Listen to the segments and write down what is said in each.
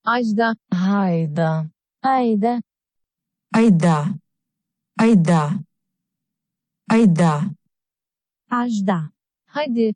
Ajda, Гайда. Айда, Айда. Айда. Айда. Ajda. Hadi.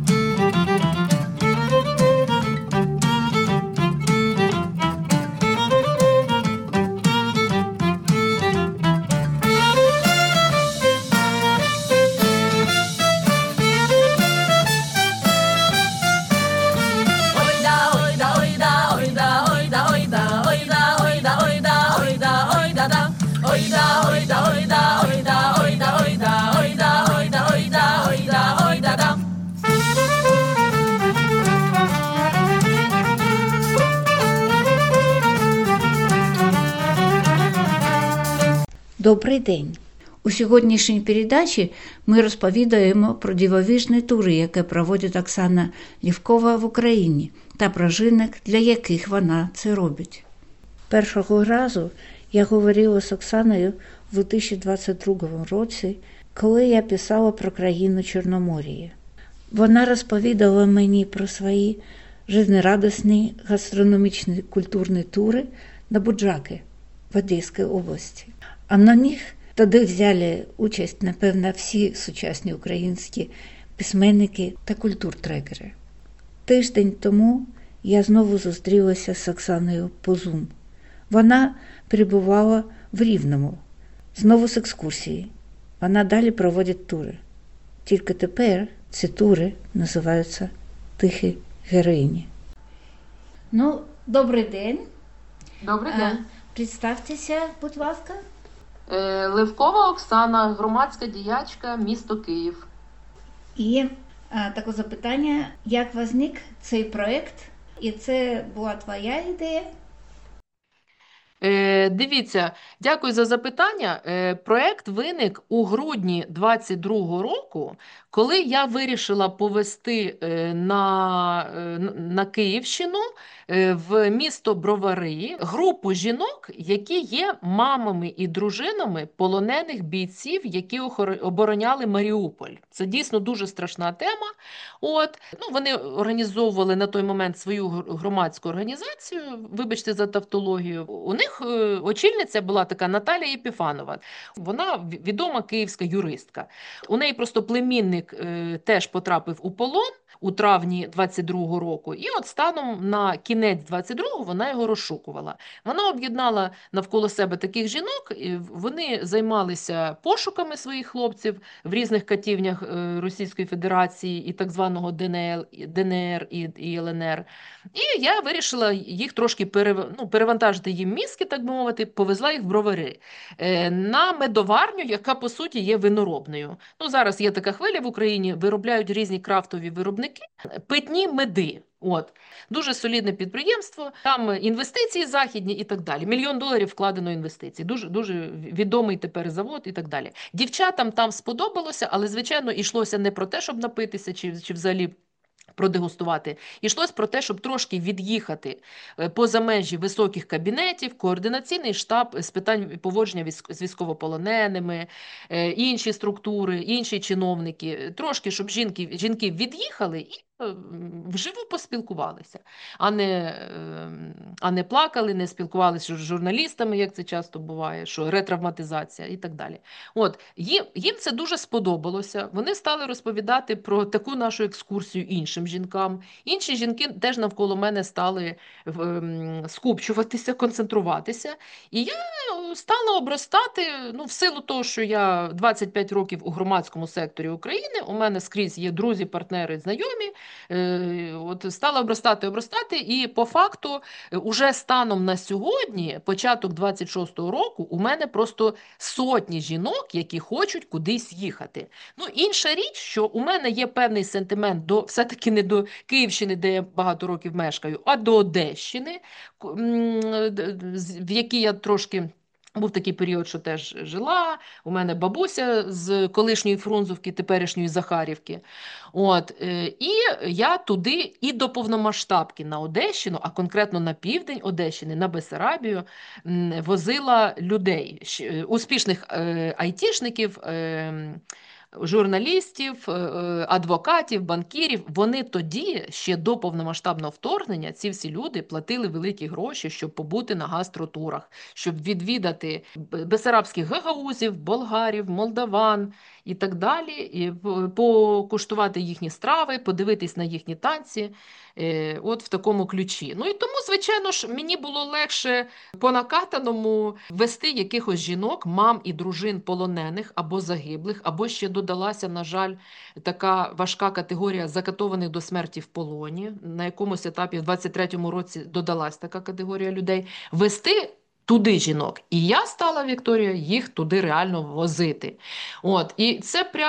Добрий день! У сьогоднішній передачі ми розповідаємо про дивовижні тури, які проводить Оксана Лівкова в Україні, та про жінок, для яких вона це робить. Першого разу я говорила з Оксаною у 2022 році, коли я писала про країну Чорномор'я. Вона розповідала мені про свої жизнерадісні гастрономічні культурні тури на Буджаки в Одеській області. А на них тоді взяли участь, напевно, всі сучасні українські письменники та культуртрекери. Тиждень тому я знову зустрілася з Оксаною по Zoom. Вона перебувала в Рівному, знову з екскурсії. Вона далі проводить тури. Тільки тепер ці тури називаються «Тихі героїні». Ну, добрий день. Добрий день. Представтеся, будь ласка. Левкова Оксана, громадська діячка, місто Київ. І таке запитання, як виник цей проєкт? І це була твоя ідея? Дивіться, дякую за запитання. Проєкт виник у грудні 22-го року, коли я вирішила повести на Київщину в місто Бровари групу жінок, які є мамами і дружинами полонених бійців, які обороняли Маріуполь. Це дійсно дуже страшна тема. Вони організовували на той момент свою громадську організацію, вибачте за тавтологію. У них очільниця була така Наталія Єпіфанова. Вона відома київська юристка. У неї просто племінник теж потрапив у полон у травні 22-го року. І от станом на кінець 22-го вона його розшукувала. Вона об'єднала навколо себе таких жінок, вони займалися пошуками своїх хлопців в різних катівнях Російської Федерації і так званого ДНР і ЛНР. І я вирішила їх трошки перевантажити їм мізки, так би мовити, повезла їх в Бровари на медоварню, яка, по суті, є виноробною. Зараз є така хвиля в Україні, виробляють різні крафтові виробники, питні меди. Дуже солідне підприємство, там інвестиції західні і так далі. $1 мільйон вкладено інвестицій. Дуже відомий тепер завод і так далі. Дівчатам там сподобалося, але, звичайно, йшлося не про те, щоб напитися чи взагалі продегустувати. Йшлось про те, щоб трошки від'їхати поза межі високих кабінетів, координаційний штаб з питань поводження з військовополоненими, інші структури, інші чиновники. Трошки, щоб жінки від'їхали і вживу поспілкувалися, а не плакали, не спілкувалися з журналістами, як це часто буває, що ретравматизація і так далі. Їм це дуже сподобалося. Вони стали розповідати про таку нашу екскурсію іншим жінкам. Інші жінки теж навколо мене стали скупчуватися, концентруватися. І я стала обростати, в силу того, що я 25 років у громадському секторі України, у мене скрізь є друзі, партнери, знайомі, стала обростати, і по факту уже станом на сьогодні, початок 26-го року, у мене просто сотні жінок, які хочуть кудись їхати. Інша річ, що у мене є певний сентимент все-таки не до Київщини, де я багато років мешкаю, а до Одещини, в якій я трошки... Був такий період, що теж жила. У мене бабуся з колишньої Фрунзовки, теперішньої Захарівки. І я туди і до повномасштабки на Одещину, а конкретно на південь Одещини, на Бессарабію, возила людей, успішних айтішників, журналістів, адвокатів, банкірів. Вони тоді, ще до повномасштабного вторгнення, ці всі люди платили великі гроші, щоб побути на гастротурах, щоб відвідати бесарабських гагаузів, болгарів, молдаван і так далі, і покуштувати їхні страви, подивитись на їхні танці, от в такому ключі. Ну і тому, звичайно ж, мені було легше по накатаному вести якихось жінок, мам і дружин полонених або загиблих, або ще додалася, на жаль, така важка категорія закатованих до смерті в полоні. На якомусь етапі в 23-му році додалась така категорія людей. Вести туди жінок. І я стала, Вікторія, їх туди реально возити. От. І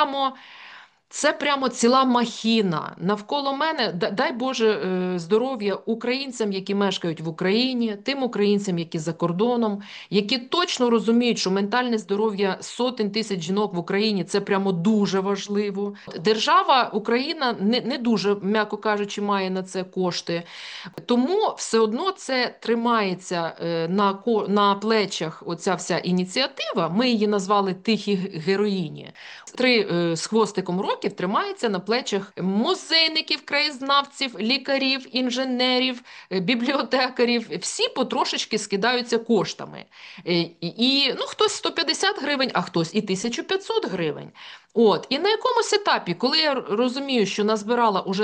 це прямо ціла махіна. Навколо мене, дай Боже здоров'я українцям, які мешкають в Україні, тим українцям, які за кордоном, які точно розуміють, що ментальне здоров'я сотень тисяч жінок в Україні – це прямо дуже важливо. Держава Україна не дуже, м'яко кажучи, має на це кошти. Тому все одно це тримається на плечах, оця вся ініціатива. Ми її назвали «Тихі героїні». 3 з хвостиком років тримається на плечах музейників, краєзнавців, лікарів, інженерів, бібліотекарів. Всі потрошечки скидаються коштами. І хтось 150 гривень, а хтось і 1500 гривень. От. І на якомусь етапі, коли я розумію, що назбирала уже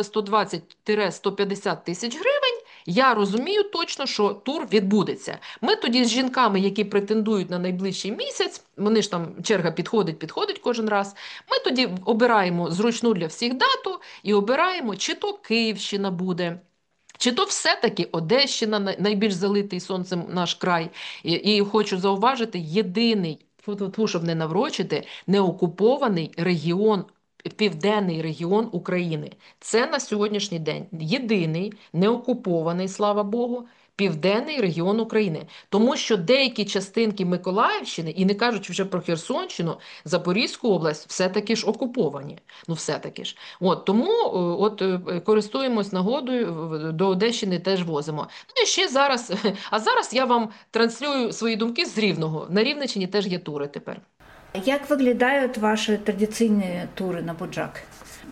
120-150 тисяч гривень, я розумію точно, що тур відбудеться. Ми тоді з жінками, які претендують на найближчий місяць, вони ж там, черга підходить кожен раз, ми тоді обираємо зручну для всіх дату і обираємо, чи то Київщина буде, чи то все-таки Одещина, найбільш залитий сонцем наш край. І хочу зауважити, єдиний, щоб не наврочити, неокупований регіон, південний регіон України. Це на сьогоднішній день єдиний неокупований, слава Богу, південний регіон України. Тому що деякі частинки Миколаївщини, і не кажучи вже про Херсонщину, Запорізьку область, все-таки ж окуповані. Ну, все-таки ж. От, тому користуємось нагодою, до Одещини теж возимо. Ну, і ще зараз, а зараз я вам транслюю свої думки з Рівного. На Рівненщині теж є тури тепер. Як виглядають ваші традиційні тури на Буджак?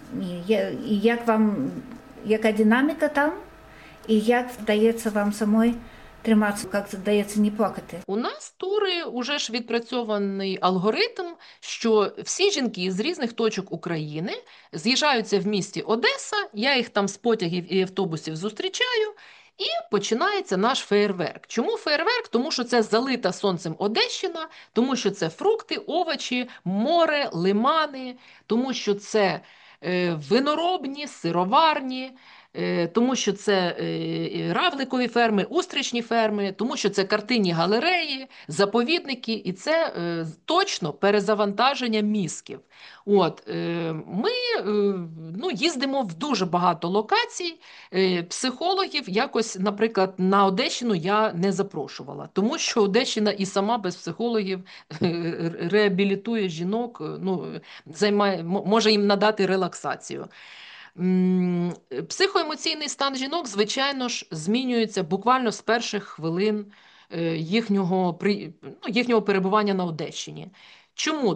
І яка динаміка там? І як вдається вам самой триматися, як вдається не плакати? У нас тури уже ж відпрацьований алгоритм, що всі жінки з різних точок України з'їжджаються в місті Одеса, я їх там з потягів і автобусів зустрічаю, і починається наш феєрверк. Чому феєрверк? Тому що це залита сонцем Одещина, тому що це фрукти, овочі, море, лимани, тому що це виноробні, сироварні, тому що це равликові ферми, устричні ферми, тому що це картинні галереї, заповідники, і це точно перезавантаження мізків. От, ми їздимо в дуже багато локацій, психологів якось, наприклад, на Одещину я не запрошувала, тому що Одещина і сама без психологів реабілітує жінок, може їм надати релаксацію. Психоемоційний стан жінок, звичайно ж, змінюється буквально з перших хвилин їхнього перебування на Одещині. Чому?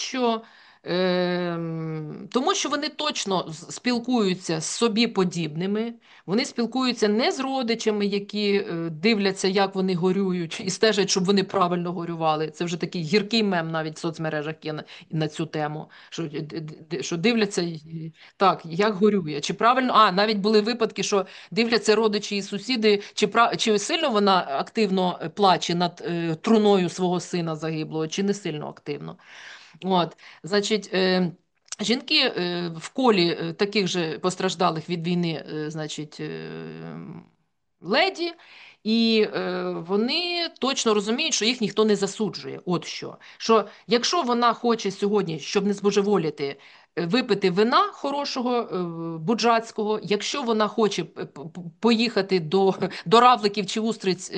Тому що вони точно спілкуються з собі подібними, вони спілкуються не з родичами, які дивляться, як вони горюють, і стежать, щоб вони правильно горювали. Це вже такий гіркий мем навіть в соцмережах є на цю тему, що дивляться, так, як горює, чи правильно, навіть були випадки, що дивляться родичі і сусіди, чи сильно вона активно плаче над труною свого сина загиблого, чи не сильно активно. От, значить, жінки в колі таких же постраждалих від війни, значить, леді, і вони точно розуміють, що їх ніхто не засуджує. От що якщо вона хоче сьогодні, щоб не збожеволіти, випити вина хорошого, буджацького, якщо вона хоче поїхати до равликів чи устриць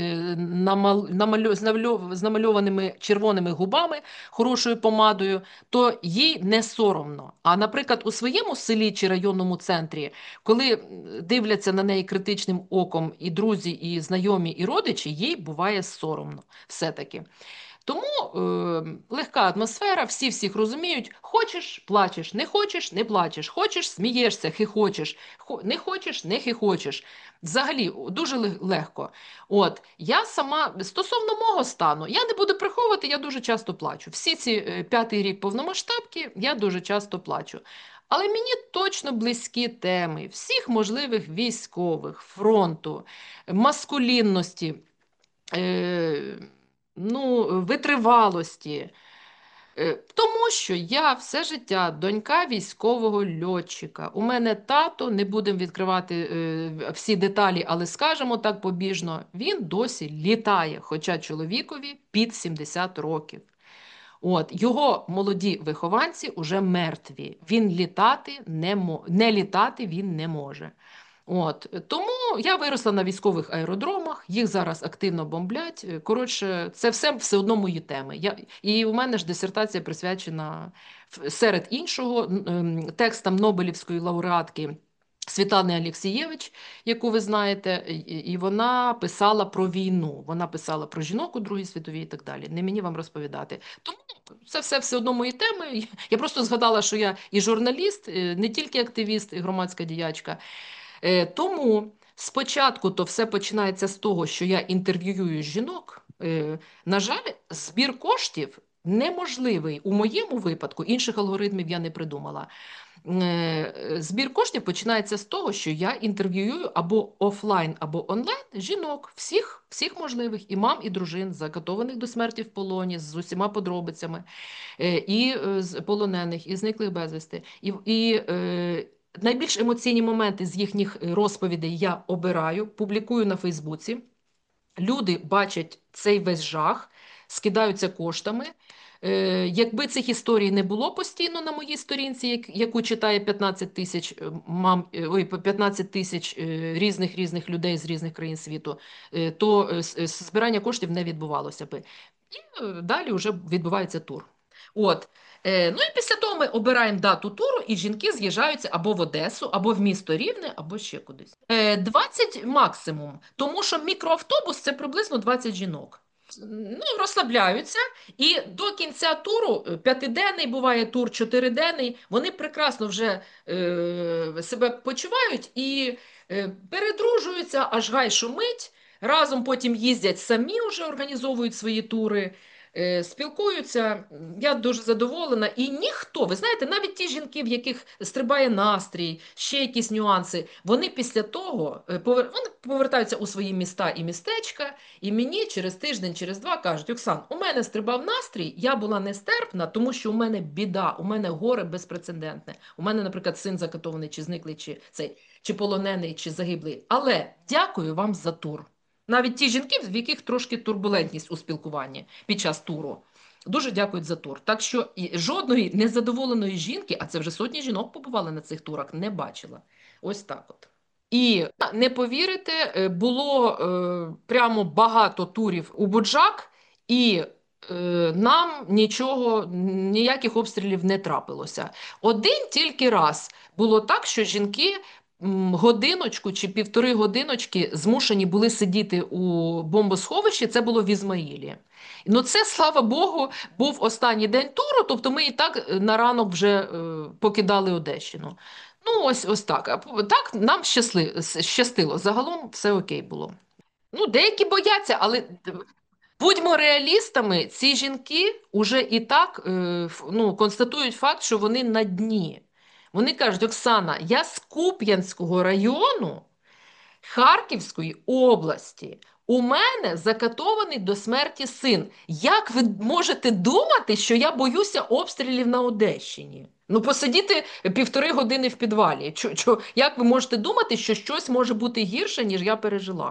з намальованими червоними губами, хорошою помадою, то їй не соромно. А, наприклад, у своєму селі чи районному центрі, коли дивляться на неї критичним оком і друзі, і знайомі, і родичі, їй буває соромно все-таки. Тому легка атмосфера, всі всіх розуміють. Хочеш – плачеш, не хочеш – не плачеш, хочеш – смієшся, хихочеш, не хочеш – не хихочеш. Взагалі, дуже легко. От, я сама, стосовно мого стану, я не буду приховувати, я дуже часто плачу. Всі ці 5-й рік повномасштабки я дуже часто плачу. Але мені точно близькі теми всіх можливих військових, фронту, маскулінності, витривалості. Тому що я все життя донька військового льотчика. У мене тато, не будемо відкривати всі деталі, але скажемо так побіжно, він досі літає, хоча чоловікові під 70 років. От, його молоді вихованці вже мертві. Він не літати він не може. От, тому я виросла на військових аеродромах, їх зараз активно бомблять. Коротше, це все одно мої теми. І у мене ж дисертація присвячена, серед іншого, текстам Нобелівської лауреатки Світлани Алєксєєвич, яку ви знаєте, і вона писала про війну. Вона писала про жінок у Другій світовій і так далі. Не мені вам розповідати. Тому це все одно мої теми. Я просто згадала, що я і журналіст, не тільки активіст, і громадська діячка. Тому спочатку то все починається з того, що я інтерв'юю жінок. На жаль, збір коштів неможливий. У моєму випадку, інших алгоритмів я не придумала. Збір коштів починається з того, що я інтерв'юю або офлайн, або онлайн жінок, всіх можливих, і мам, і дружин, закатованих до смерті в полоні, з усіма подробицями, і з полонених, і зниклих безвісти. Найбільш емоційні моменти з їхніх розповідей я обираю, публікую на Фейсбуці. Люди бачать цей весь жах, скидаються коштами. Якби цих історій не було постійно на моїй сторінці, яку читає 15 тисяч 15 тисяч різних людей з різних країн світу, то збирання коштів не відбувалося би. І далі вже відбувається тур. От. Ну і після того ми обираємо дату туру, і жінки з'їжджаються або в Одесу, або в місто Рівне, або ще кудись. 20 максимум, тому що мікроавтобус – це приблизно 20 жінок. Розслабляються, і до кінця туру, 5-денний буває тур, 4-денний, вони прекрасно вже себе почувають і передружуються, аж гай шумить, разом потім їздять самі, вже організовують свої тури, спілкуються. Я дуже задоволена. І ніхто, ви знаєте, навіть ті жінки, в яких стрибає настрій, ще якісь нюанси, вони після того вони повертаються у свої міста і містечка, і мені через тиждень, через два кажуть: Оксан, у мене стрибав настрій, я була нестерпна, тому що у мене біда, у мене горе безпрецедентне. У мене, наприклад, син закатований, чи зниклий, чи полонений, чи загиблий. Але дякую вам за тур. Навіть ті жінки, в яких трошки турбулентність у спілкуванні під час туру, дуже дякують за тур. Так що жодної незадоволеної жінки, а це вже сотні жінок побували на цих турах, не бачила. Ось так от. І не повірите, було прямо багато турів у Буджак, і нам ніяких обстрілів не трапилося. Один тільки раз було так, що жінки годиночку чи 1,5 годиночки змушені були сидіти у бомбосховищі, це було в Ізмаїлі. Ну це, слава Богу, був останній день туру, тобто ми і так на ранок вже покидали Одещину. Ну ось так. Так нам щастило, загалом все окей було. Ну, деякі бояться, але будьмо реалістами, ці жінки вже і так констатують факт, що вони на дні. Вони кажуть: Оксана, я з Куп'янського району Харківської області. У мене закатований до смерті син. Як ви можете думати, що я боюся обстрілів на Одещині? Ну, посидіти 1,5 години в підвалі. Як ви можете думати, що щось може бути гірше, ніж я пережила?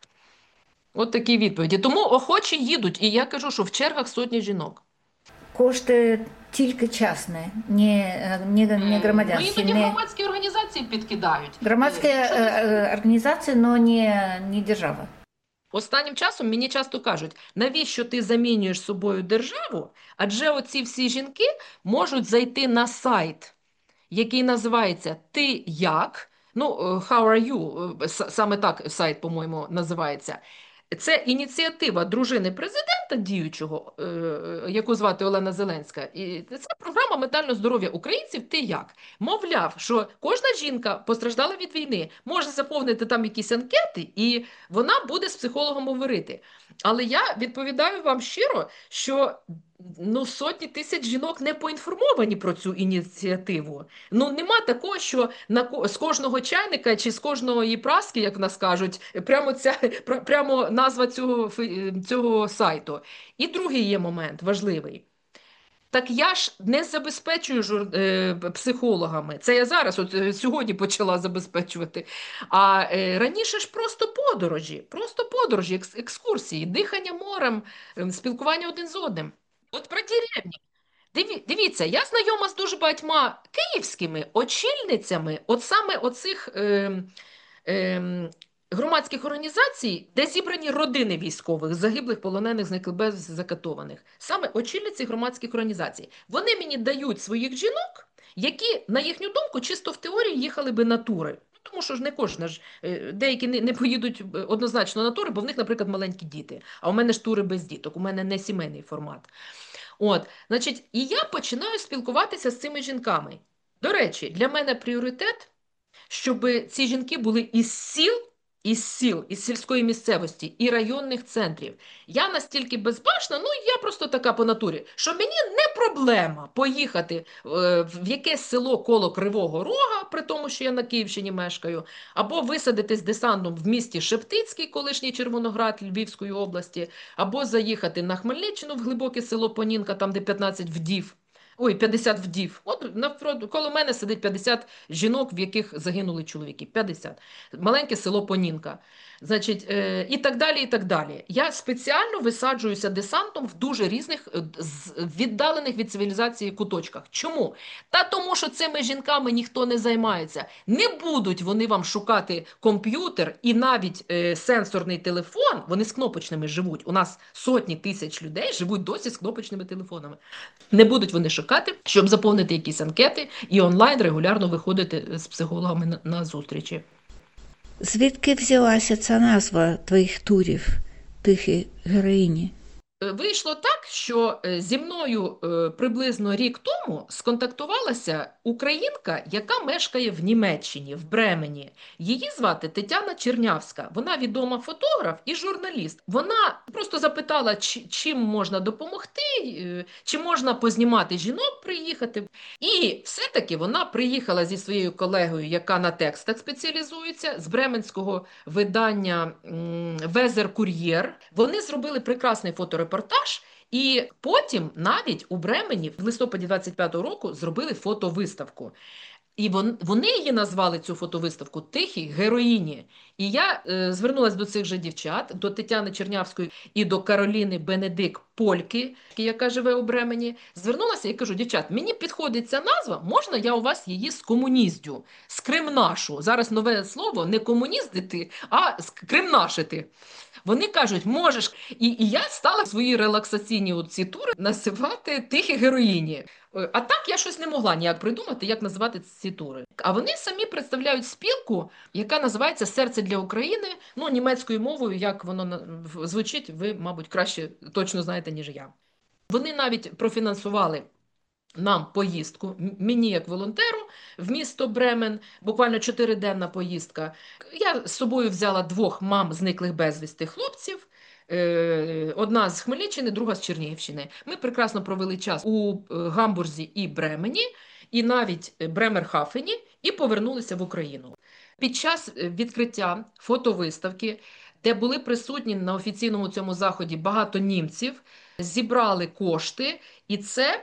От такі відповіді. Тому охочі їдуть. І я кажу, що в чергах сотні жінок. Кошти тільки частні, не громадянські. Ну, іноді громадські організації підкидають. Громадські організації, але не держава. Останнім часом мені часто кажуть: навіщо ти замінюєш собою державу? Адже оці всі жінки можуть зайти на сайт, який називається «Ти як?», How are you? Саме так сайт, по-моєму, називається. Це ініціатива дружини президента діючого, яку звати Олена Зеленська. І це програма ментального здоров'я українців. Ти як? Мовляв, що кожна жінка постраждала від війни, може заповнити там якісь анкети, і вона буде з психологом говорити. Але я відповідаю вам щиро, що сотні тисяч жінок не поінформовані про цю ініціативу. Нема такого, що з кожного чайника чи з кожної праски, як в нас кажуть, прямо назва цього сайту. І другий є момент важливий. Так я ж не забезпечую психологами. Це я зараз, сьогодні почала забезпечувати. А раніше ж просто подорожі, екскурсії, дихання морем, спілкування один з одним. От про деревні. Дивіться, я знайома з дуже багатьма київськими очільницями, от саме оцих громадських організацій, де зібрані родини військових, загиблих, полонених, зниклих безвісти, закатованих. Саме очільниці громадських організацій. Вони мені дають своїх жінок, які, на їхню думку, чисто в теорії їхали би на тури. Тому що ж не кожна ж, деякі не поїдуть однозначно на тури, бо в них, наприклад, маленькі діти. А у мене ж тури без діток, у мене не сімейний формат. Значить, і я починаю спілкуватися з цими жінками. До речі, для мене пріоритет, щоб ці жінки були із сіл, із сільської місцевості і районних центрів. Я настільки безбашна, я просто така по натурі, що мені не проблема поїхати в якесь село коло Кривого Рога, при тому, що я на Київщині мешкаю, або висадитись десантом в місті Шептицький, колишній Червоноград Львівської області, або заїхати на Хмельниччину в глибоке село Понінка, там де 50 вдів. Коло мене сидить 50 жінок, в яких загинули чоловіки. 50. Маленьке село Понінка. Значить, і так далі, і так далі. Я спеціально висаджуюся десантом в дуже різних, віддалених від цивілізації куточках. Чому? Тому що цими жінками ніхто не займається. Не будуть вони вам шукати комп'ютер і навіть сенсорний телефон, вони з кнопочними живуть. У нас сотні тисяч людей живуть досі з кнопочними телефонами. Не будуть вони шукати, щоб заповнити якісь анкети і онлайн регулярно виходити з психологами на зустрічі. Звідки взялася ця назва твоїх турів, тихі героїні? Вийшло так, що зі мною приблизно рік тому сконтактувалася українка, яка мешкає в Німеччині, в Бремені. Її звати Тетяна Чернявська. Вона відома фотограф і журналіст. Вона просто запитала, чим можна допомогти, чи можна познімати жінок, приїхати. І все-таки вона приїхала зі своєю колегою, яка на текстах спеціалізується, з бременського видання «Везер Кур'єр». Вони зробили прекрасний фоторепортаж, і потім навіть у Бремені в листопаді 25-го року зробили фотовиставку. І вони її назвали, цю фотовиставку, «Тихі героїні». І я звернулася до цих же дівчат, до Тетяни Чернявської і до Кароліни Бенедик Польки, яка живе у Бремені. Звернулася і кажу: дівчат, мені підходить ця назва, можна я у вас її скомуніздю, скримнашу? Зараз нове слово, не комуніздити, а скримнашити. Вони кажуть, можеш. І я стала свої релаксаційні ці тури називати «Тихі героїні». А так я щось не могла ніяк придумати, як називати ці тури. А вони самі представляють спілку, яка називається «Серце для України», німецькою мовою, як воно звучить, ви, мабуть, краще точно знаєте, ніж я. Вони навіть профінансували нам поїздку, мені як волонтеру, в місто Бремен, буквально 4-денна поїздка. Я з собою взяла 2 мам зниклих безвісти хлопців, одна з Хмельниччини, друга з Чернігівщини. Ми прекрасно провели час у Гамбурзі і Бремені, і навіть Бремерхафені, і повернулися в Україну. Під час відкриття фотовиставки, де були присутні на офіційному цьому заході багато німців, зібрали кошти, і це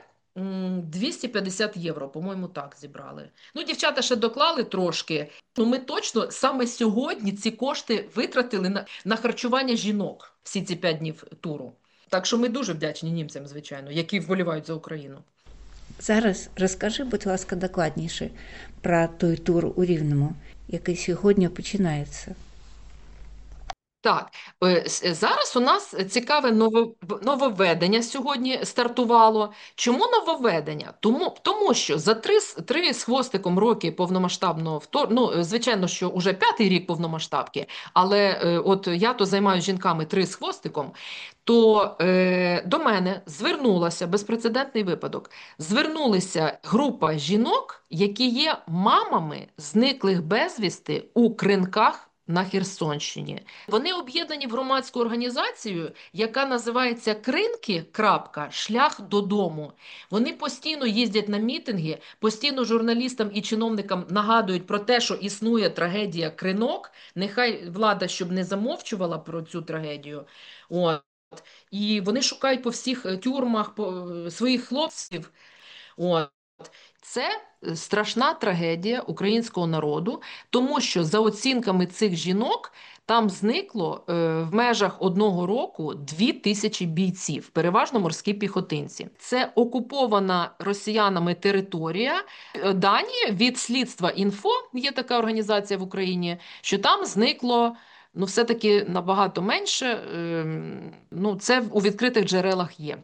250 євро, по-моєму, так зібрали. Дівчата ще доклали трошки. Ми точно саме сьогодні ці кошти витратили на харчування жінок всі ці 5 днів туру. Так що ми дуже вдячні німцям, звичайно, які вболівають за Україну. Зараз розкажи, будь ласка, докладніше про той тур у Рівному, який сьогодні починається. Так, зараз у нас цікаве нововведення сьогодні стартувало. Чому нововведення? Тому що за три з хвостиком роки повномасштабного звичайно, що вже 5-й рік повномасштабки, але от я то займаюся жінками 3 з хвостиком, то до мене звернулася безпрецедентний випадок. Звернулася група жінок, які є мамами зниклих безвісти у Кринках на Херсонщині. Вони об'єднані в громадську організацію, яка називається Кринки. Шлях додому. Вони постійно їздять на мітинги, постійно журналістам і чиновникам нагадують про те, що існує трагедія Кринок. Нехай влада щоб не замовчувала про цю трагедію. От. І вони шукають по всіх тюрмах своїх хлопців. От. Це страшна трагедія українського народу, тому що за оцінками цих жінок там зникло в межах 1 року 2000 бійців, переважно морські піхотинці. Це окупована росіянами територія. Дані від слідства «Інфо», є така організація в Україні, що там зникло все-таки набагато менше, це у відкритих джерелах є.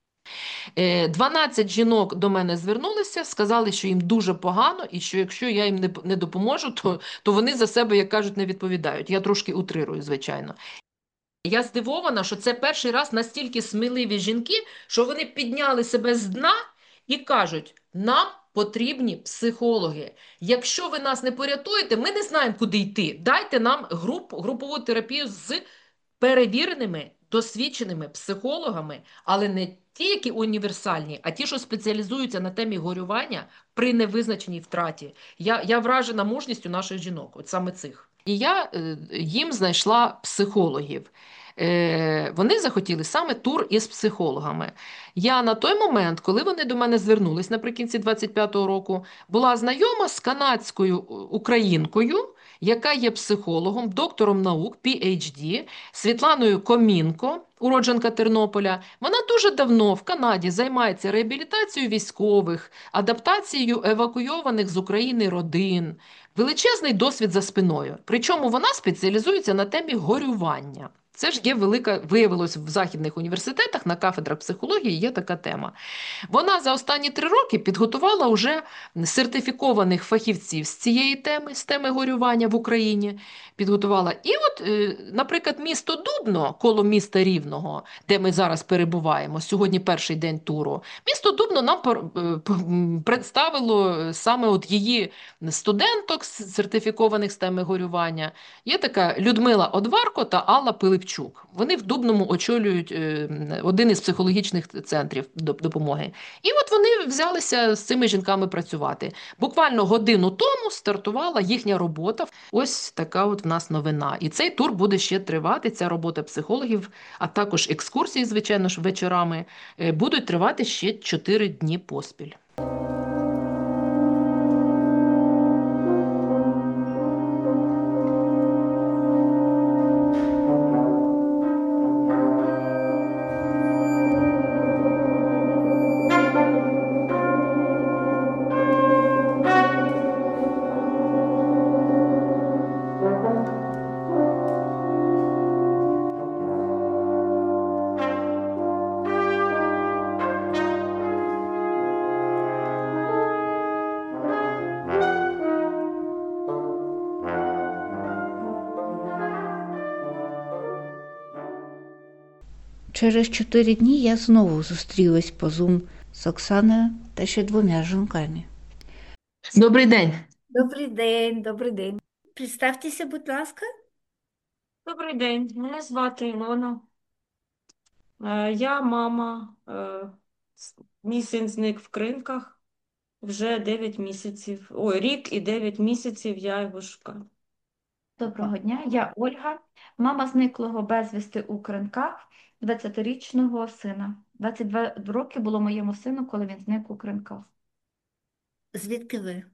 12 жінок до мене звернулися, сказали, що їм дуже погано, і що якщо я їм не допоможу, то вони за себе, як кажуть, не відповідають. Я трошки утрирую, звичайно. Я здивована, що це перший раз настільки сміливі жінки, що вони підняли себе з дна і кажуть, нам потрібні психологи. Якщо ви нас не порятуєте, ми не знаємо, куди йти. Дайте нам групову терапію з перевіреними, досвідченими психологами, але не ті, які універсальні, а ті, що спеціалізуються на темі горювання при невизначеній втраті. Я вражена мужністю наших жінок, от саме цих. І я їм знайшла психологів. Вони захотіли саме тур із психологами. Я на той момент, коли вони до мене звернулись наприкінці 25-го року, була знайома з канадською українкою, яка є психологом, доктором наук, PhD, Світланою Комінко, уродженка Тернополя. Вона дуже давно в Канаді займається реабілітацією військових, адаптацією евакуйованих з України родин. Величезний досвід за спиною. Причому вона спеціалізується на темі горювання. Це ж є виявилось в західних університетах, на кафедрах психології є така тема. Вона за останні 3 роки підготувала вже сертифікованих фахівців з цієї теми, з теми горювання в Україні. Підготувала. І от, наприклад, місто Дубно, коло міста Рівного, де ми зараз перебуваємо, сьогодні перший день туру, місто Дубно нам представило саме от її студенток сертифікованих з теми горювання. Є така Людмила Одварко та Алла Пилипчук. Вони в Дубному очолюють один із психологічних центрів допомоги. І от вони взялися з цими жінками працювати. Буквально годину тому стартувала їхня робота. Ось така от в нас новина. І цей тур буде ще тривати, ця робота психологів, а також екскурсії, звичайно ж, вечорами, будуть тривати ще 4 дні поспіль. Через 4 дні я знову зустрілась по Zoom з Оксаною та ще 2 жінками. Добрий день. Добрий день, добрий день. Представтеся, будь ласка. Добрий день, мене звати Ілона. Я мама. Мій син зник в Кринках вже 9 місяців. Ой, рік і 9 місяців я його шукаю. Доброго дня, я Ольга, мама зниклого безвісти у Кринках 20-річного сина. 22 роки було моєму сину, коли він зник у Кринках. Звідки ви?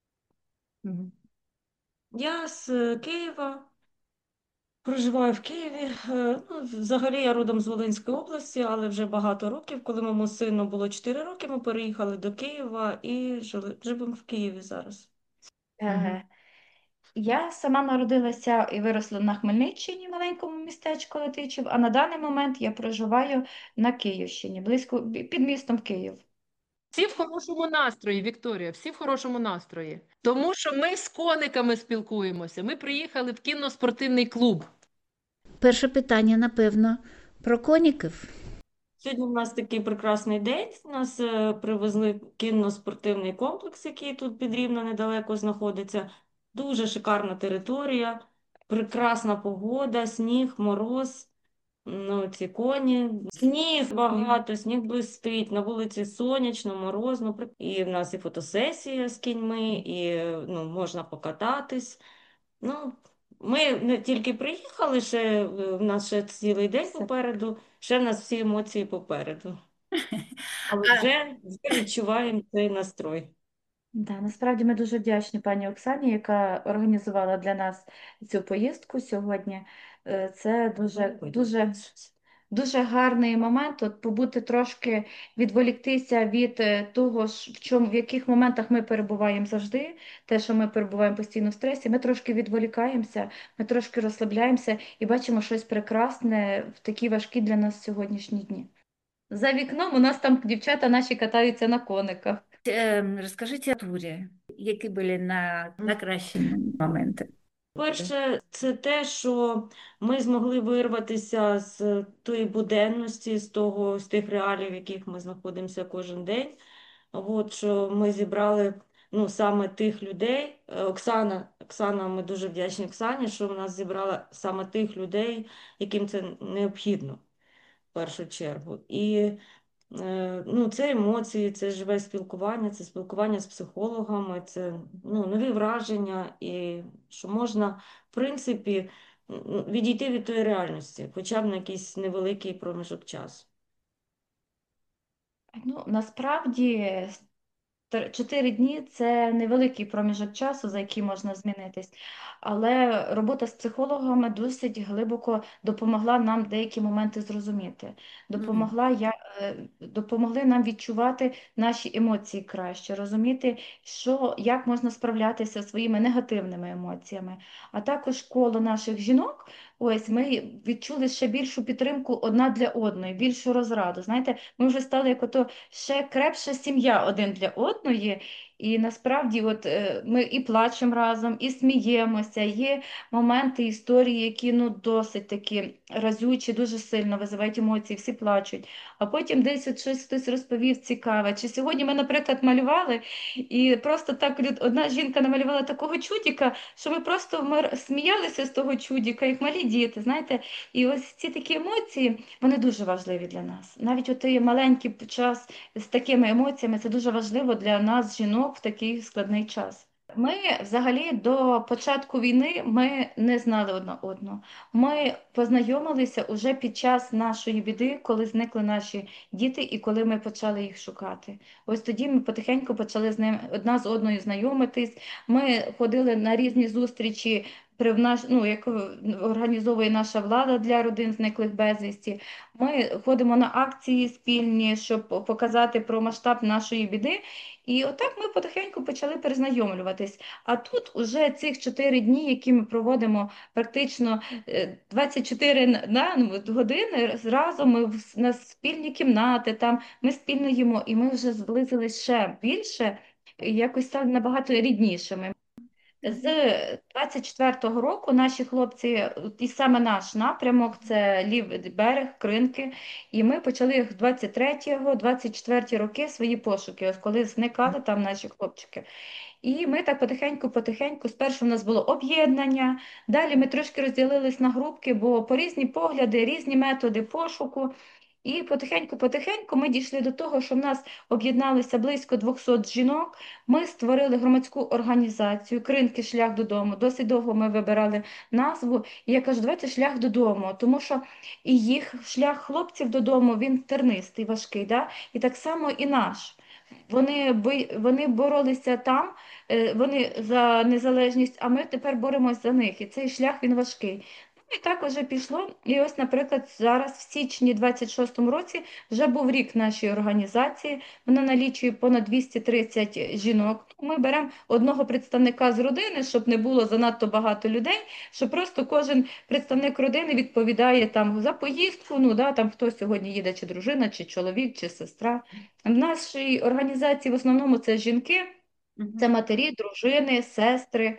Я з Києва, проживаю в Києві. Взагалі я родом з Волинської області, але вже багато років. Коли моєму сину було 4 роки, ми переїхали до Києва і живемо в Києві зараз. Я сама народилася і виросла на Хмельниччині, маленькому містечку Летичів, а на даний момент я проживаю на Київщині, близько під містом Київ. Всі в хорошому настрої, Вікторія, всі в хорошому настрої. Тому що ми з кониками спілкуємося. Ми приїхали в кінно-спортивний клуб. Перше питання, напевно, про коніків. Сьогодні в нас такий прекрасний день. Нас привезли кінно-спортивний комплекс, який тут під Рівно недалеко знаходиться. Дуже шикарна територія, прекрасна погода, сніг, мороз. Ну, ці коні, сніг багато, сніг блистить, на вулиці сонячно, морозно. І в нас і фотосесія з кіньми, і ну, можна покататись. Ну, ми не тільки приїхали, ще в нас ще цілий день попереду, ще в нас всі емоції попереду. Але вже відчуваємо цей настрой. Да, насправді ми дуже вдячні пані Оксані, яка організувала для нас цю поїздку сьогодні. Це дуже гарний момент, от побути трошки, відволіктися від того, в яких моментах ми перебуваємо завжди, те, що ми перебуваємо постійно в стресі, ми трошки відволікаємося, ми трошки розслабляємося і бачимо щось прекрасне в такі важкі для нас сьогоднішні дні. За вікном у нас там дівчата наші катаються на кониках. Розкажіть о турі, які були найкращі моменти. Перше, це те, що ми змогли вирватися з тої буденності, з тих реалій, в яких ми знаходимося кожен день. От, що ми зібрали ну, саме тих людей. Оксана, ми дуже вдячні Оксані, що в нас зібрала саме тих людей, яким це необхідно в першу чергу. І ну, це емоції, це живе спілкування, це спілкування з психологами, це ну, нові враження, і що можна, в принципі, відійти від тої реальності, хоча б на якийсь невеликий проміжок часу. Ну, насправді 4 дні це невеликий проміжок часу, за який можна змінитись, але робота з психологами досить глибоко допомогла нам деякі моменти зрозуміти. Допомогли нам відчувати наші емоції краще, розуміти, як можна справлятися зі своїми негативними емоціями. А також коло наших жінок, ось ми відчули ще більшу підтримку одна для одної, більшу розраду. Знаєте, ми вже стали як ото ще крепша сім'я один для одної. І насправді от, ми і плачемо разом, і сміємося. Є моменти, історії, які ну, досить такі разючі, дуже сильно визивають емоції, всі плачуть. А потім десь от щось хтось розповів цікаве. Чи сьогодні ми, наприклад, малювали, і просто так одна жінка намалювала такого чудіка, що ми просто сміялися з того чудіка, як малі діти, знаєте. І ось ці такі емоції, вони дуже важливі для нас. Навіть от маленький час з такими емоціями, це дуже важливо для нас, жінок, в такий складний час. Ми взагалі до початку війни ми не знали одна одного. Ми познайомилися уже під час нашої біди, коли зникли наші діти і коли ми почали їх шукати. Ось тоді ми потихеньку почали з ним одна з одною знайомитись. Ми ходили на різні зустрічі, як організовує наша влада для родин зниклих безвісті. Ми ходимо на акції спільні, щоб показати про масштаб нашої біди. І отак ми потихеньку почали перезнайомлюватись. А тут уже цих 4 дні, які ми проводимо практично 24 години, разом ми на спільні кімнати, там ми спільно їмо, і ми вже зблизились ще більше, якось стали набагато ріднішими. З 24-го року наші хлопці, і саме наш напрямок, це лівий берег, Кринки, і ми почали в 23-го, 24-ті роки свої пошуки, ось коли зникали там наші хлопчики. І ми так потихеньку, спершу в нас було об'єднання, далі ми трошки розділились на групки, бо по різні погляди, різні методи пошуку. І потихеньку ми дійшли до того, що в нас об'єдналися близько 200 жінок. Ми створили громадську організацію «Кринки. Шлях додому». Досить довго ми вибирали назву. І я кажу, давайте шлях додому, тому що і їх шлях хлопців додому, він тернистий, важкий. Да? І так само і наш. Вони боролися там, вони за незалежність, а ми тепер боремось за них. І цей шлях, він важкий. І так уже пішло. І ось, наприклад, зараз в січні 26-му році вже був рік нашої організації. Вона налічує понад 230 жінок. Ми беремо одного представника з родини, щоб не було занадто багато людей, щоб просто кожен представник родини відповідає там за поїздку, ну да, там хто сьогодні їде, чи дружина, чи чоловік, чи сестра. В нашій організації в основному це жінки, це матері, дружини, сестри.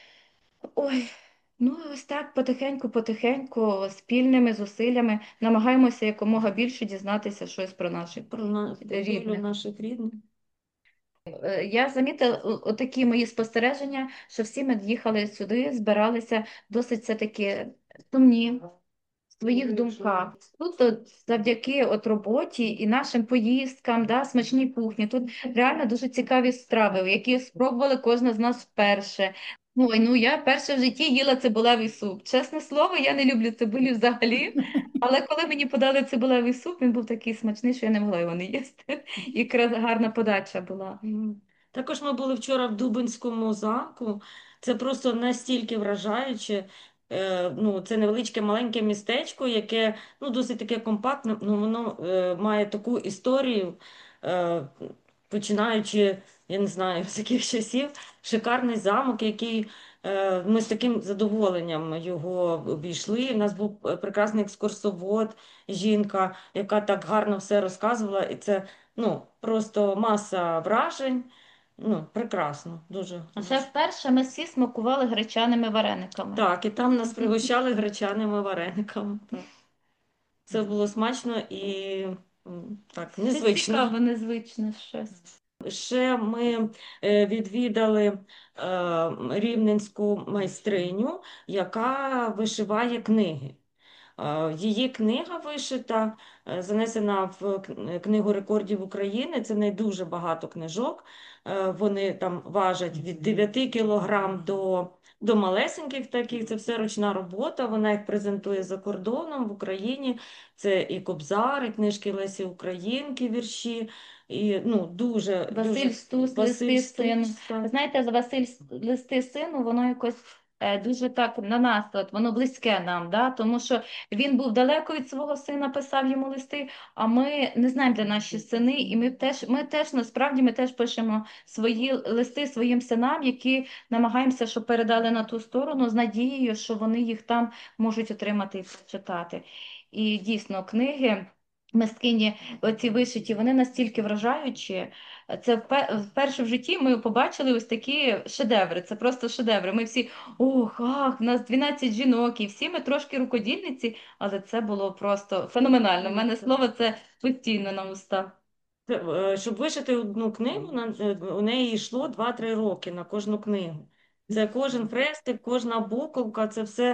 Ой, ну і ось так потихеньку, спільними зусиллями намагаємося якомога більше дізнатися щось про наших Про долю рідних. наших рідних. Я замітила отакі мої спостереження, що всі ми їхали сюди, збиралися досить все-таки сумні в своїх думках. Тут завдяки роботі і нашим поїздкам, да, смачній кухні, тут реально дуже цікаві страви, які спробували кожна з нас вперше. Ой, ну я перше в житті їла цибулевий суп. Чесне слово, я не люблю цибулю взагалі, але коли мені подали цибулевий суп, він був такий смачний, що я не могла його не їсти. І гарна подача була. Також ми були вчора в Дубинському замку. Це просто настільки вражаюче. Ну, це невеличке маленьке містечко, яке досить таке компактне, воно має таку історію, е, починаючи, я не знаю, з яких часів, шикарний замок, який ми з таким задоволенням його обійшли. У нас був прекрасний екскурсовод, жінка, яка так гарно все розказувала, і це просто маса вражень. Прекрасно, дуже. А ще вперше ми всі смакували гречаними варениками. Так, і там нас пригощали гречаними варениками. Так. Це було смачно і так, незвично. Цікаво, незвичне щось. Ще ми відвідали рівненську майстриню, яка вишиває книги. Її книга вишита, занесена в Книгу рекордів України. Це не дуже багато книжок. Вони там важать від 9 кілограм до малесеньких таких. Це все ручна робота. Вона їх презентує за кордоном, в Україні. Це і Кобзар, і книжки Лесі Українки, вірші. І дуже Василь Стус, листи сину. Знаєте, Василь листи сину, воно якось дуже так на нас, воно близьке нам, да? Тому що він був далеко від свого сина, писав йому листи, а ми не знаємо, де наші сини, і ми теж насправді ми теж пишемо свої листи своїм синам, які намагаємося, щоб передали на ту сторону з надією, що вони їх там можуть отримати і прочитати. І дійсно, книги мисткині, оці вишиті, вони настільки вражаючі. Це вперше в житті ми побачили ось такі шедеври. Це просто шедеври. Ми всі, ох, ах, в нас 12 жінок, і всі ми трошки рукодільниці, але це було просто феноменально. У мене слово це постійно на устах. Щоб вишити одну книгу, у неї йшло 2-3 роки на кожну книгу. Це кожен хрестик, кожна буковка, це все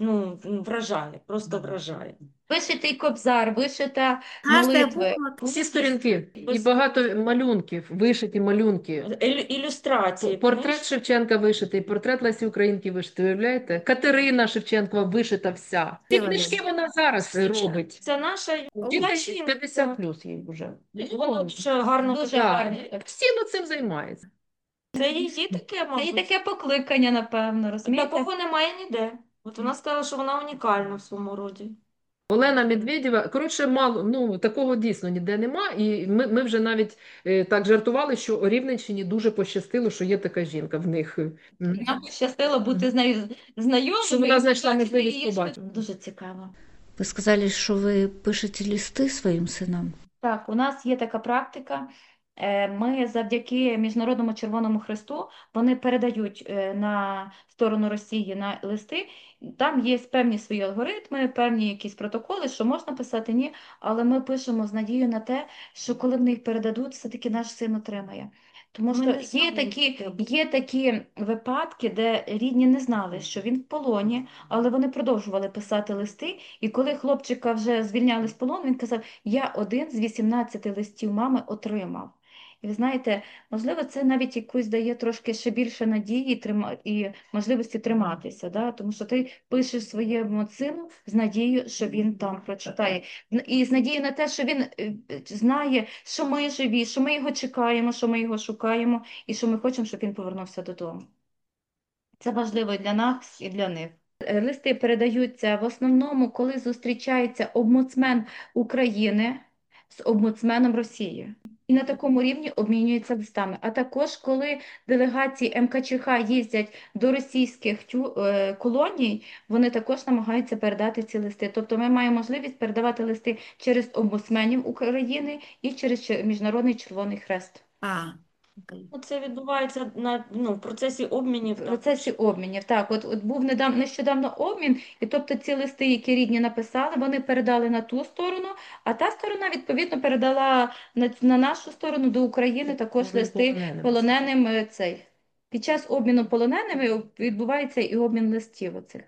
вражає, просто вражає. Вишитий кобзар, вишита Каждая молитви. буква Всі сторінки і багато малюнків, вишиті малюнки. Ілюстрації. Портрет Шевченка вишитий, портрет Лесі Українки вишитий, уявляєте? Катерина Шевченкова вишита вся. Ці книжки вона зараз робить. Це наша Жінка 50 плюс їй вже. Вона дуже гарно Дуже кидає. гарно. Постійно цим займається. Це її таке, Це і мабуть. таке покликання, напевно, розумієте? Такого немає ніде. От вона сказала, що вона унікальна в своєму роді. Олена Медведєва, коротше, мало, такого дійсно ніде нема. І ми вже навіть так жартували, що у Рівненщині дуже пощастило, що є така жінка в них. Нам пощастило бути з нею знайомими. Що вона і знайшла побачити можливість її побачити. Дуже цікаво. Ви сказали, що ви пишете листи своїм синам? Так, у нас є така практика. Ми завдяки Міжнародному Червоному Хресту, вони передають на сторону Росії на листи. Там є певні свої алгоритми, певні якісь протоколи, що можна писати, ні. Але ми пишемо з надією на те, що коли вони їх передадуть, все-таки наш син отримає. Тому Ми не що є знаємо, є такі випадки, де рідні не знали, що він в полоні, але вони продовжували писати листи. І коли хлопчика вже звільняли з полону, він казав, я один з 18 листів мами отримав. І ви знаєте, можливо, це навіть якусь дає трошки ще більше надії і можливості триматися, да? Тому що ти пишеш своєму сину з надією, що він там прочитає. І з надією на те, що він знає, що ми живі, що ми його чекаємо, що ми його шукаємо, і що ми хочемо, щоб він повернувся додому. Це важливо і для нас, і для них. Листи передаються в основному, коли зустрічається омбудсмен України з омбудсменом Росії. І на такому рівні обмінюються листами. А також, коли делегації МКЧХ їздять до російських колоній, вони також намагаються передати ці листи. Тобто ми маємо можливість передавати листи через омбудсменів України і через Міжнародний Червоний Хрест. Окей. Ну, це відбувається в процесі обмінів. В процесі обмінів. Так, от був нещодавно обмін, і тобто ці листи, які рідні написали, вони передали на ту сторону, а та сторона, відповідно, передала на нашу сторону до України також листи полоненим цей. Під час обміну полоненими відбувається і обмін листів оцих.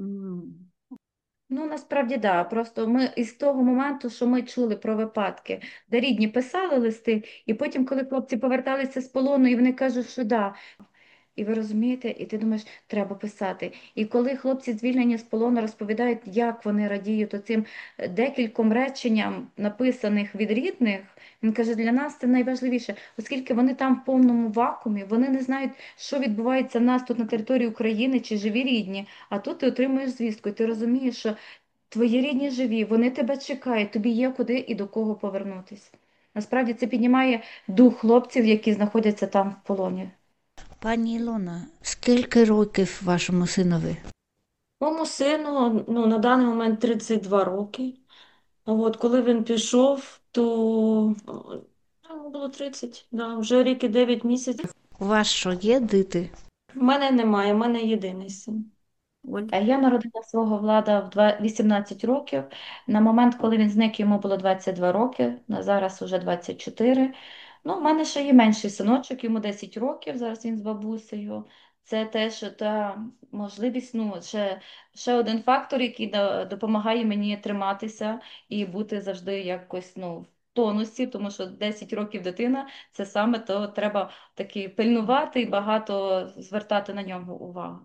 Ну, насправді, да. Просто ми із того моменту, що ми чули про випадки, де рідні писали листи, і потім, коли хлопці поверталися з полону, і вони кажуть, що да. І ви розумієте, і ти думаєш, треба писати. І коли хлопці звільнені з полону розповідають, як вони радіють оцим декільком реченням, написаних від рідних, він каже, для нас це найважливіше, оскільки вони там в повному вакуумі, вони не знають, що відбувається в нас тут на території України, чи живі рідні, а тут ти отримуєш звістку, і ти розумієш, що твої рідні живі, вони тебе чекають, тобі є куди і до кого повернутися. Насправді це піднімає дух хлопців, які знаходяться там в полоні. Пані Ілона, скільки років вашому синові? Моєму сину на даний момент 32 роки. Коли він пішов, то йому було 30, да, вже рік і 9 місяців. У вас що, є діти? В мене немає, в мене єдиний син. Я народила свого Влада в 18 років. На момент, коли він зник, йому було 22 роки, на зараз уже 24. Ну, в мене ще є менший синочок, йому 10 років, зараз він з бабусею. Це теж та можливість, ще один фактор, який допомагає мені триматися і бути завжди якось в тонусі, тому що 10 років дитина, це саме то треба таки пильнувати і багато звертати на нього увагу.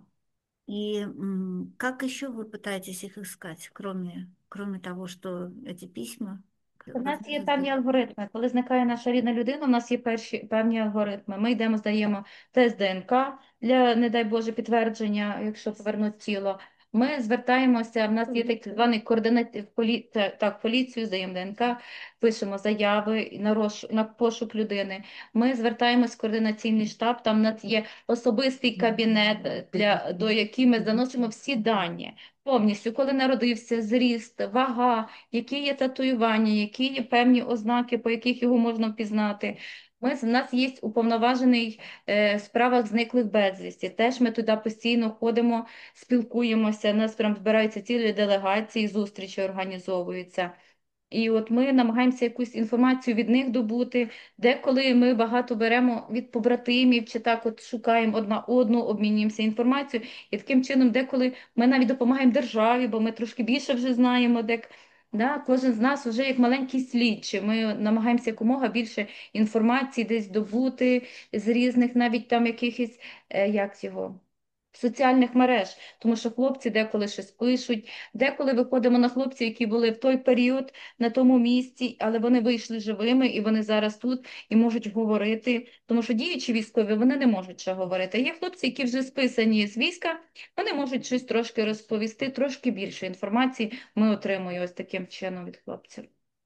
И как еще вы пытаетесь их искать, кроме того, что эти письма? У нас є певні алгоритми. Коли зникає наша рідна людина, у нас є певні алгоритми. Ми йдемо, здаємо тест ДНК для, не дай Боже, підтвердження, якщо повернуть тіло. Ми звертаємося, в нас є так званий координат в поліцію, здаємо ДНК, пишемо заяви на пошук людини. Ми звертаємось в координаційний штаб, там у нас є особистий кабінет, до який ми заносимо всі дані. Повністю, коли народився, зріст, вага, які є татуювання, які є певні ознаки, по яких його можна впізнати. У нас є уповноважений в справах зниклих безвісті. Теж ми туди постійно ходимо, спілкуємося, у нас прям збираються цілі делегації, зустрічі організовуються. І от ми намагаємося якусь інформацію від них добути. Деколи ми багато беремо від побратимів, чи так от шукаємо одна одну, обмінюємося інформацією. І таким чином, деколи ми навіть допомагаємо державі, бо ми трошки більше вже знаємо, кожен з нас вже як маленький слідчий. Ми намагаємося якомога більше інформації десь добути з різних навіть там якихось, соціальних мереж, тому що хлопці деколи щось пишуть, деколи виходимо на хлопців, які були в той період на тому місці, але вони вийшли живими і вони зараз тут і можуть говорити, тому що діючі військові, вони не можуть ще говорити. Є хлопці, які вже списані з війська, вони можуть щось трошки розповісти, трошки більше інформації ми отримуємо ось таким чином від хлопців.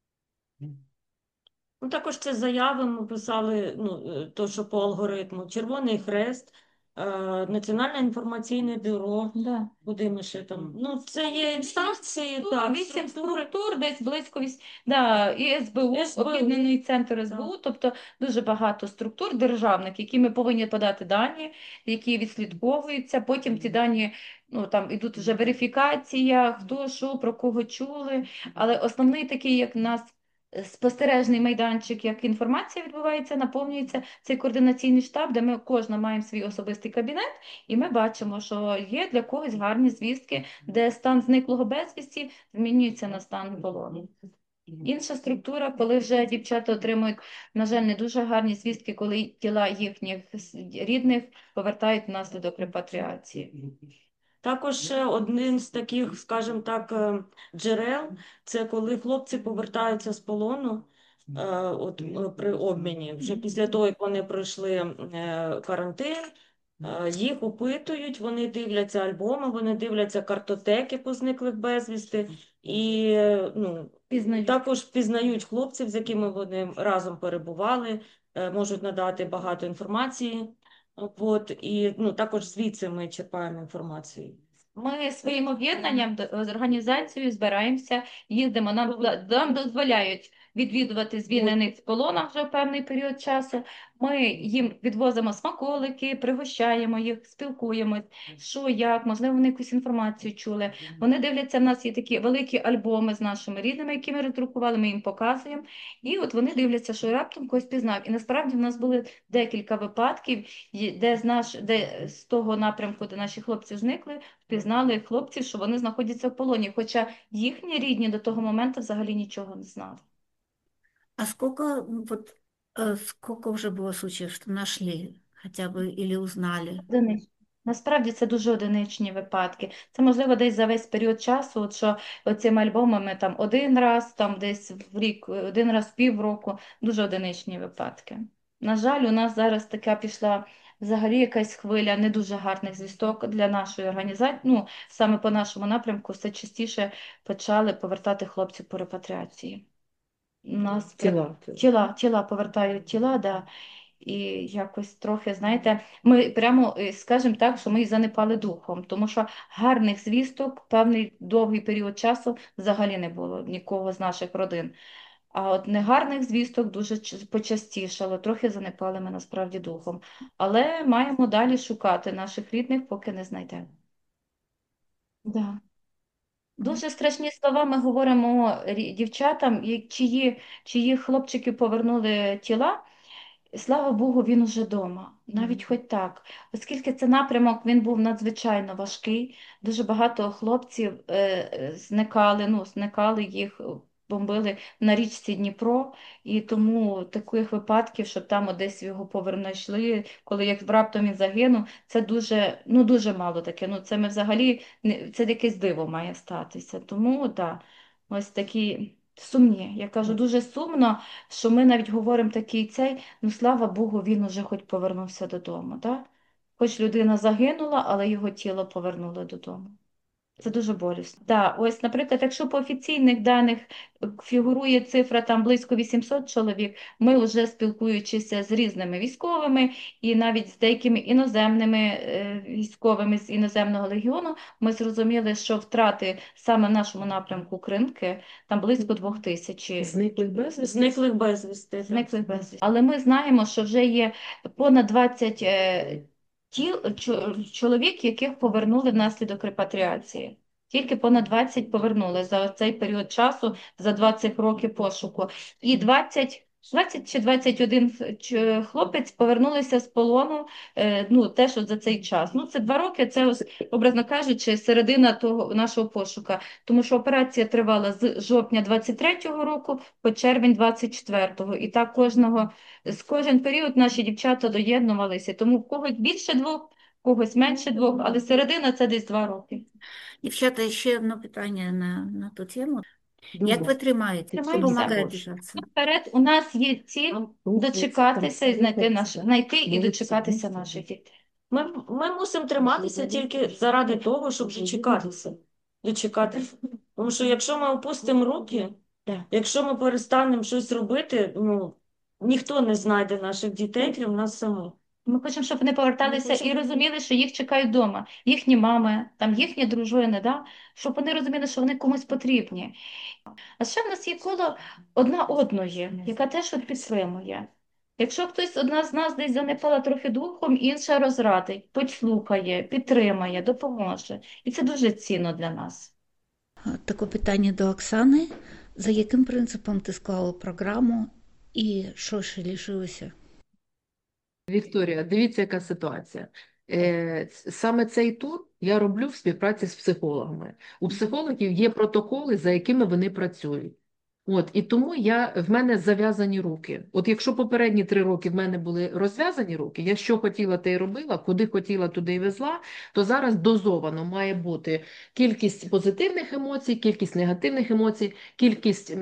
Також це заяви ми писали, то, що по алгоритму. Червоний Хрест, Національне інформаційне бюро, Да. куди ми ще там. Це є інстанції, 8 структур, десь близько і СБУ, Об'єднаний центр СБУ, тобто дуже багато структур державних, які ми повинні подати дані, які відслідковуються, потім ці дані, там ідуть вже верифікація, хто, що, про кого чули, але основний такий, як в нас, спостережний майданчик, як інформація відбувається, наповнюється цей координаційний штаб, де ми кожна маємо свій особистий кабінет, і ми бачимо, що є для когось гарні звістки, де стан зниклого безвісті змінюється на стан полону. Інша структура, коли вже дівчата отримують, на жаль, не дуже гарні звістки, коли тіла їхніх рідних повертають внаслідок репатріації. Також ще один з таких, скажімо так, джерел, це коли хлопці повертаються з полону при обміні, вже після того, як вони пройшли карантин, Їх опитують, вони дивляться альбоми, вони дивляться картотеки по зниклих безвісти і ну, Пізнають. також пізнають хлопців, з якими вони разом перебували, можуть надати багато інформації. От, і ну, також звідси ми черпаємо інформацію. Ми своїм об'єднанням, з організацією збираємося, їздимо, нам дозволяють відвідувати звільнених з полону вже в певний період часу. Ми їм відвозимо смаколики, пригощаємо їх, спілкуємось, що, як, можливо, вони якусь інформацію чули. Вони дивляться, в нас є такі великі альбоми з нашими рідними, які ми роздрукували, ми їм показуємо. І от вони дивляться, що раптом когось пізнав. І насправді в нас були декілька випадків, де з того напрямку, де наші хлопці зникли, впізнали хлопців, що вони знаходяться в полоні, хоча їхні рідні до того моменту взагалі нічого не знали. А сколько уже было случаев, что нашли хотя бы или узнали? Одиничні. Насправді це дуже одиничні випадки. Це можливо десь за весь період часу, от що оцими альбомами там один раз, там десь в рік, один раз в півроку, дуже одиничні випадки. На жаль, у нас зараз така пішла взагалі якась хвиля не дуже гарних звісток для нашої організації. Ну, саме по нашому напрямку все частіше почали повертати хлопців по репатріації. У нас тіла повертають тіла, да. І якось трохи, знаєте, ми прямо скажемо так, що ми й занепали духом, тому що гарних звісток певний довгий період часу взагалі не було нікого з наших родин. А от негарних звісток дуже почастішало, трохи занепали ми насправді духом. Але маємо далі шукати наших рідних, поки не знайдемо. Да. Дуже страшні слова ми говоримо дівчатам, чиї хлопчики повернули тіла. Слава Богу, він уже вдома, навіть хоч так. Оскільки це напрямок, він був надзвичайно важкий, дуже багато хлопців зникали їх, бомбили на річці Дніпро, і тому таких випадків, щоб там десь його повернайшли, коли як раптом він загинув, це дуже мало таке. Ну, це ми взагалі, це якесь диво має статися. Тому, так, ось такі сумні. Я кажу, дуже сумно, що ми навіть говоримо такий цей, ну слава Богу, він уже хоч повернувся додому. Так? Хоч людина загинула, але його тіло повернули додому. Це дуже болісно. Так, ось, наприклад, якщо по офіційних даних фігурує цифра там близько 800 чоловік, ми вже спілкуючися з різними військовими і навіть з деякими іноземними військовими з іноземного легіону, ми зрозуміли, що втрати саме в нашому напрямку Кринки там близько 2000. Зниклих безвісти? Зниклих безвісти. Зниклих безвісти. Але ми знаємо, що вже є понад 20 чоловік, яких повернули внаслідок репатріації. Тільки понад 20 повернули за цей період часу, за 20 років пошуку. І 20 чи 21 хлопець повернулися з полону, теж за цей час. Ну, це 2 роки, це, образно кажучи, середина того нашого пошука. Тому що операція тривала з жовтня 23-го року по червень 24-го. І так кожен період наші дівчата доєднувалися. Тому в когось більше 2, в когось менше 2, але середина – це десь 2 роки. Дівчата, ще одне питання на ту тему. Як ви тримаєте? Що допомагає держатися? Вперед у нас є ціль дочекатися і знайти і дочекатися наших дітей. Ми мусимо триматися тільки заради того, щоб дочекатися. Тому що якщо ми опустимо руки, якщо ми перестанемо щось робити, ну, ніхто не знайде наших дітей, крім нас самих. Ми хочемо, щоб вони поверталися і розуміли, що їх чекають вдома. Їхні мами, там їхні дружини, да? Щоб вони розуміли, що вони комусь потрібні. А ще в нас є коло одна одної, яка теж підтримує. Якщо хтось одна з нас десь занепала трохи духом, інша розрадить, послухає, підтримає, допоможе. І це дуже цінно для нас. Таке питання до Оксани. За яким принципом ти склала програму і що ще лишилося? Вікторія, дивіться, яка ситуація. Саме цей тур я роблю в співпраці з психологами. У психологів є протоколи, за якими вони працюють. І тому в мене зав'язані руки. От якщо попередні 3 роки в мене були розв'язані руки, я що хотіла, те й робила, куди хотіла, туди й везла, то зараз дозовано має бути кількість позитивних емоцій, кількість негативних емоцій, кількість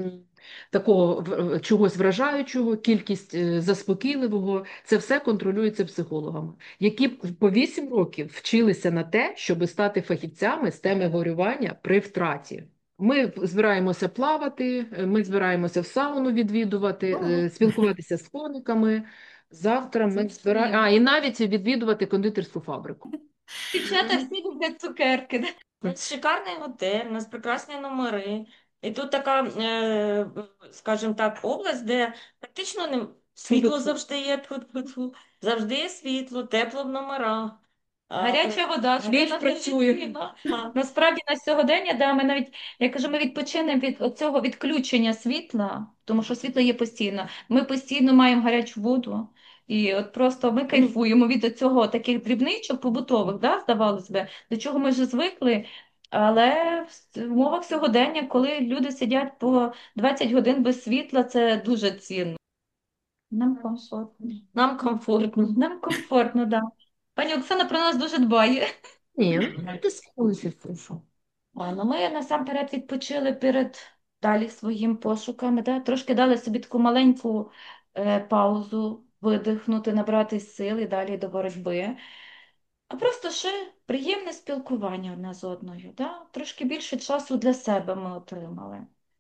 такого чогось вражаючого, кількість заспокійливого, це все контролюється психологами, які по 8 років вчилися на те, щоб стати фахівцями з теми горювання при втраті. Ми збираємося плавати, ми збираємося в сауну відвідувати, спілкуватися з кониками. Завтра ми збираємо, і навіть відвідувати кондитерську фабрику. Дівчата всі люблять цукерки. Да? У нас шикарний готель, у нас прекрасні номери. І тут така, скажімо так, область, де практично світло завжди є, тьфу-тьфу-тьфу. Завжди є світло, тепло в номерах. Гаряча вода, Більш швидко працює. Насправді на сьогодення, да, ми навіть, я кажу, ми відпочинемо від цього відключення світла, тому що світло є постійно. Ми постійно маємо гарячу воду. І от просто ми кайфуємо від цього таких дрібничок побутових, да, здавалось би, до чого ми вже звикли. Але в умовах сьогодення, коли люди сидять по 20 годин без світла, це дуже цінно. Нам комфортно. Нам комфортно. Нам комфортно, да. Пані Оксана про нас дуже дбає. Ні, ти спілкуйся, що. Ну ми насамперед відпочили перед далі своїм пошуками, да? Трошки дали собі таку маленьку паузу, видихнути, набрати сил і далі до боротьби. А просто ще приємне спілкування одне з одною. Да? Трошки більше часу для себе ми отримали.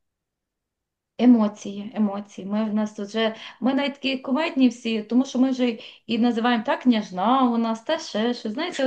Емоції. Ми в нас вже, ми навіть такі кумедні всі, тому що ми вже і називаємо так княжна у нас, та ще щось. Знаєте,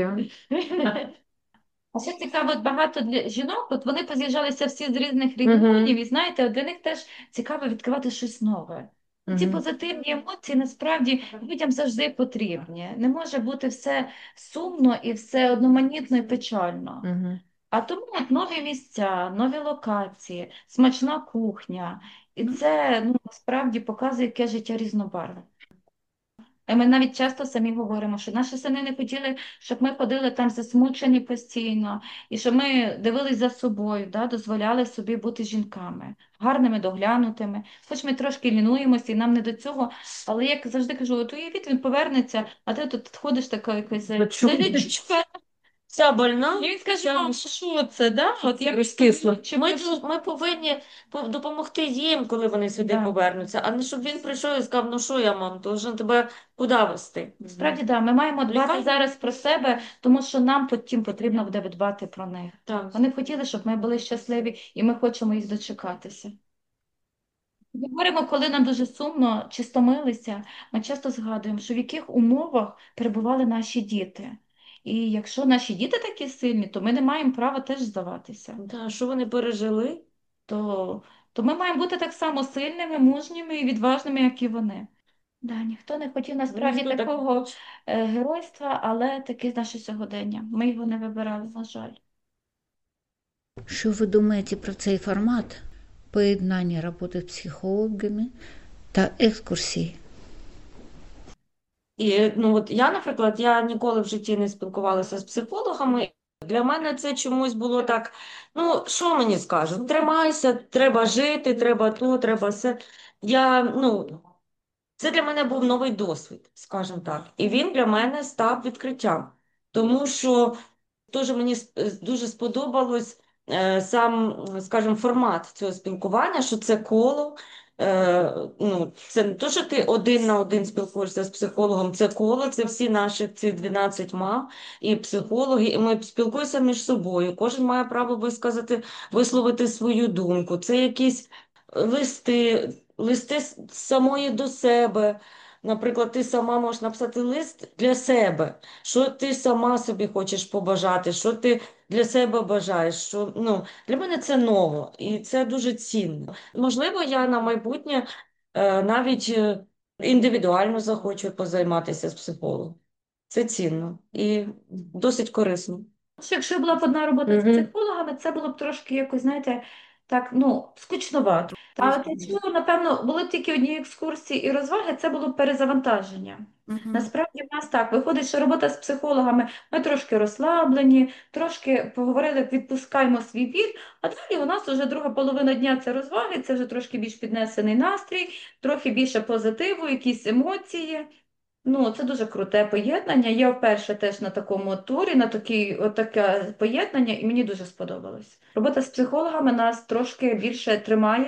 А ще цікаво, от багато для жінок, от вони поз'їжджалися всі з різних регіонів, і знаєте, от для них теж цікаво відкривати щось нове. Ці позитивні емоції насправді людям завжди потрібні. Не може бути все сумно і все одноманітно і печально. А тому от нові місця, нові локації, смачна кухня. І це насправді показує, яке життя різнобарвне. І ми навіть часто самі говоримо, що наші сини не хотіли, щоб ми ходили там засмучені постійно, і щоб ми дивились за собою, да, дозволяли собі бути жінками, гарними, доглянутими. Хоч ми трошки лінуємося, і нам не до цього, але як завжди кажу, от уявіть, він повернеться, а ти тут ходиш така якась залічка. Вся больна. І він скаже, мам, що це, да? От як розкисло. Ми повинні допомогти їм, коли вони сюди Да. повернуться, а не щоб він прийшов і сказав, ну що я, мам, должен тебе куди вести? Справді, да, ми маємо дбати Лікарня. зараз про себе, тому що нам потім потрібно буде дбати про них. Так. Вони б хотіли, щоб ми були щасливі, і ми хочемо їх дочекатися. Говоримо, коли нам дуже сумно чи стомилися, ми часто згадуємо, що в яких умовах перебували наші діти. І якщо наші діти такі сильні, то ми не маємо права теж здаватися. Да, що вони пережили? То ми маємо бути так само сильними, мужніми і відважними, як і вони. Да, ніхто не хотів насправді Ніхто так- такого геройства, але таке наше сьогодення. Ми його не вибирали, на жаль. Що ви думаєте про цей формат поєднання роботи з психологами та екскурсії? І от я, наприклад, я ніколи в житті не спілкувалася з психологами. Для мене це чомусь було так, ну, що мені скажуть? Тримайся, треба жити, треба то, треба все. Це для мене був новий досвід, скажімо так. І він для мене став відкриттям. Тому що теж мені дуже сподобалось сам, скажімо, формат цього спілкування, що це коло. Це не те, що ти один на один спілкуєшся з психологом, це коло, це всі наші ці 12 і психологи, і ми спілкуємося між собою. Кожен має право висловити свою думку. Це якісь листи самої до себе. Наприклад, ти сама можеш написати лист для себе, що ти сама собі хочеш побажати, що ти для себе бажаєш. Для мене це ново і це дуже цінно. Можливо, я на майбутнє навіть індивідуально захочу позайматися з психологом. Це цінно і досить корисно. Якщо була б одна робота з психологами, це було б трошки якось, знаєте, так, скучновато. А от для цього, напевно, були б тільки одні екскурсії і розваги, це було б перезавантаження. Насправді в нас так, виходить, що робота з психологами, ми трошки розслаблені, трошки поговорили, відпускаємо свій біль, а далі у нас вже друга половина дня – це розваги, це вже трошки більш піднесений настрій, трохи більше позитиву, якісь емоції. Це дуже круте поєднання. Я вперше теж на такому турі, на таке поєднання, і мені дуже сподобалось. Робота з психологами нас трошки більше тримає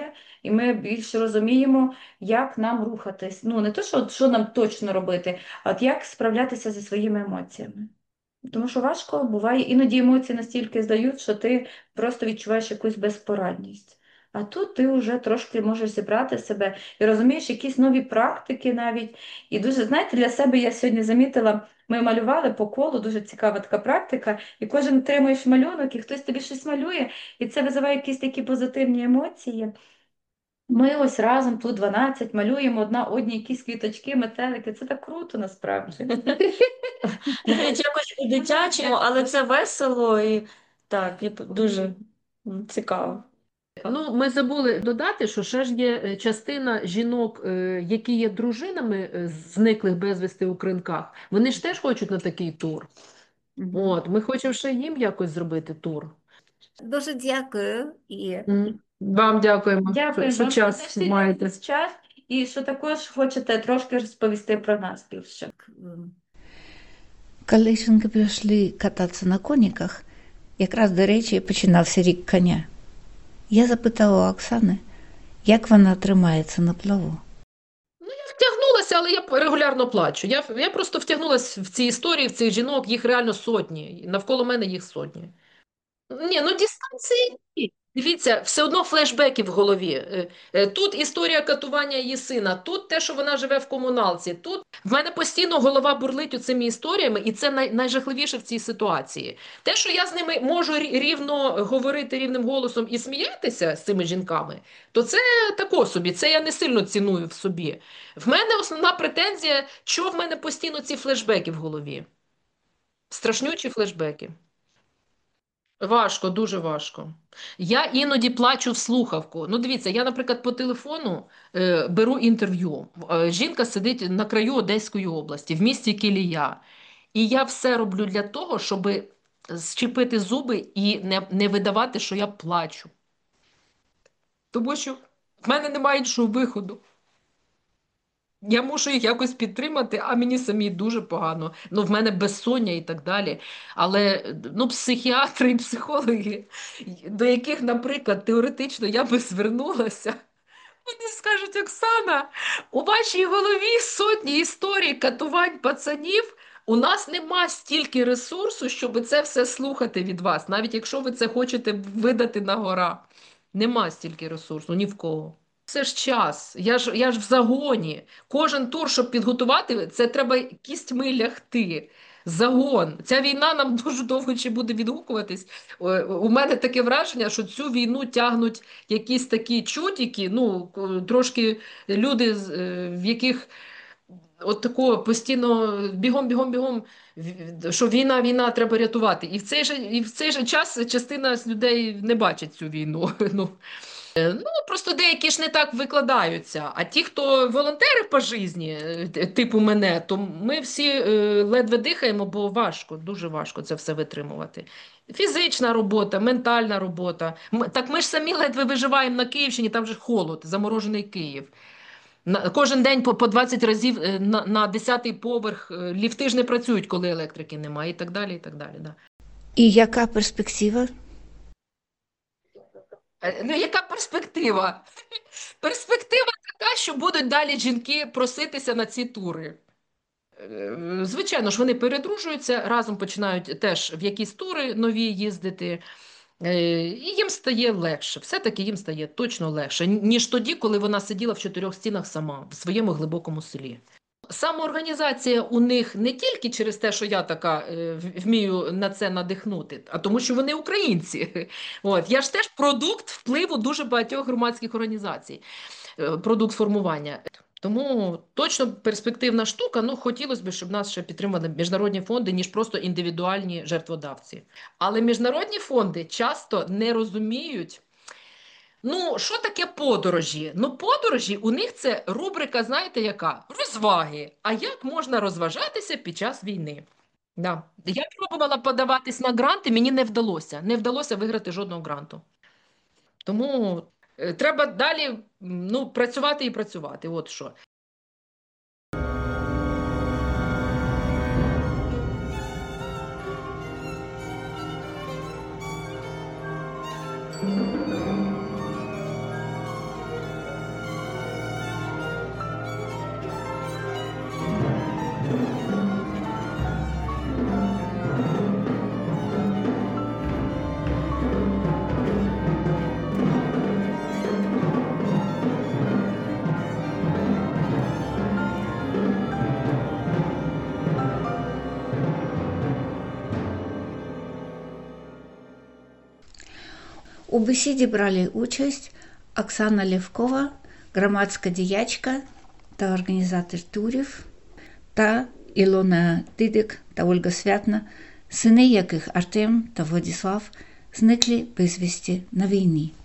і ми більше розуміємо, як нам рухатись. Ну, не то, що нам точно робити, а от як справлятися зі своїми емоціями. Тому що важко буває, іноді емоції настільки здають, що ти просто відчуваєш якусь безпорадність. А тут ти вже трошки можеш зібрати себе і розумієш якісь нові практики навіть. І дуже, знаєте, для себе я сьогодні замітила, ми малювали по колу, дуже цікава така практика, і кожен отримуєш малюнок, і хтось тобі щось малює, і це визиває якісь такі позитивні емоції. Ми ось разом тут 12 малюємо одні якісь квіточки, метелики. Це так круто насправді. Навіть якось по-дитячому, але це весело і так, і дуже цікаво. Ну, ми забули додати, що ще ж є частина жінок, які є дружинами зниклих безвісти у Кринках. Вони ж теж хочуть на такий тур. От, ми хочемо ще їм якось зробити тур. Дуже дякую. І Вам дякуємо, Дякую що вам, час що маєте. знайшли час, і що також хочете трошки розповісти про нас більше. Коли жінки пішли кататися на коніках, якраз, до речі, починався рік коня. Я запитала у Оксани, як вона тримається на плаву. Втягнулася, але я регулярно плачу. Я просто втягнулася в ці історії, в цих жінок, їх реально сотні. Навколо мене їх сотні. Ні, ну дистанції. Ні. Дивіться, все одно флешбеки в голові. Тут історія катування її сина, тут те, що вона живе в комуналці. Тут в мене постійно голова бурлить цими історіями, і це найжахливіше в цій ситуації. Те, що я з ними можу рівно говорити рівним голосом і сміятися з цими жінками, то це тако собі, це я не сильно ціную в собі. В мене основна претензія, що в мене постійно ці флешбеки в голові. Страшнючі флешбеки. Важко, дуже важко. Я іноді плачу в слухавку. Ну, дивіться, я, наприклад, по телефону беру інтерв'ю. Жінка сидить на краю Одеської області, в місті Кілія. І я все роблю для того, щоб зчепити зуби і не видавати, що я плачу. Тому що в мене немає іншого виходу. Я мушу їх якось підтримати, а мені самі дуже погано. Ну, в мене безсоння і так далі. Але ну, психіатри і психологи, до яких, наприклад, теоретично я би звернулася, вони скажуть: Оксана, у вашій голові сотні історій катувань пацанів. У нас нема стільки ресурсу, щоб це все слухати від вас, навіть якщо ви це хочете видати на гора. Нема стільки ресурсу, ні в кого. Це ж час, я ж в загоні. Кожен тур, щоб підготувати, це треба кістьми лягти. Загон. Ця війна нам дуже довго ще буде відгукуватись. У мене таке враження, що цю війну тягнуть якісь такі чутики, ну, трошки люди, в яких от такого постійно бігом, що війна, треба рятувати. І в цей же час частина з людей не бачить цю війну. Ну, просто деякі ж не так викладаються. А ті, хто волонтери по житті, типу мене, то ми всі ледве дихаємо, бо важко, дуже важко це все витримувати. Фізична робота, ментальна робота. Так ми ж самі ледве виживаємо на Київщині, там же холод, заморожений Київ. Кожен день по 20 разів на 10-й поверх ліфти ж не працюють, коли електрики немає, і так далі, і так далі. Да. І яка перспектива? Ну, яка перспектива? Перспектива така, що будуть далі жінки проситися на ці тури. Звичайно ж, вони передружуються, разом починають теж в якісь тури нові їздити, і їм стає легше. Все-таки їм стає точно легше, ніж тоді, коли вона сиділа в 4 стінах сама, в своєму глибокому селі. Самоорганізація у них не тільки через те, що я така вмію на це надихнути, а тому, що вони українці. От. Я ж теж продукт впливу дуже багатьох громадських організацій, продукт формування. Тому точно перспективна штука, ну хотілося б, щоб нас ще підтримали міжнародні фонди, ніж просто індивідуальні жертводавці. Але міжнародні фонди часто не розуміють, ну, що таке подорожі? Ну, подорожі у них це рубрика, знаєте, яка? Розваги. А як можна розважатися під час війни? Да. Я пробувала подаватись на гранти, мені не вдалося. Не вдалося виграти жодного гранту. Тому треба далі ну, працювати і працювати. От що. У бесіді брали участь Оксана Левкова, громадська діячка та організатор турів, та Ілона Дидик та Ольга Святна, сини яких Артем та Владислав зникли безвісті на війні.